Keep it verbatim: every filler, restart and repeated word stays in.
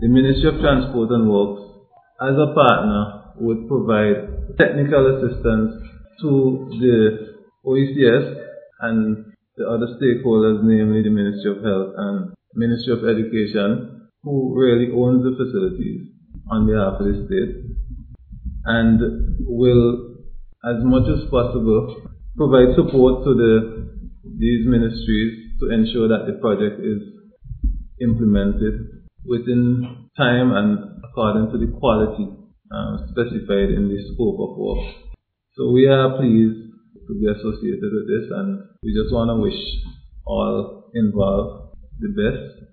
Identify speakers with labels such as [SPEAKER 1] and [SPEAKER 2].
[SPEAKER 1] the Ministry of Transport and Works, as a partner, would provide technical assistance to the O E C S and the other stakeholders, namely the Ministry of Health and Ministry of Education, who really owns the facilities on behalf of the state, and will, as much as possible, provide support to the these ministries to ensure that the project is implemented within time and according to the quality um, specified in the scope of work. So we are pleased to be associated with this, and we just want to wish all involved the best.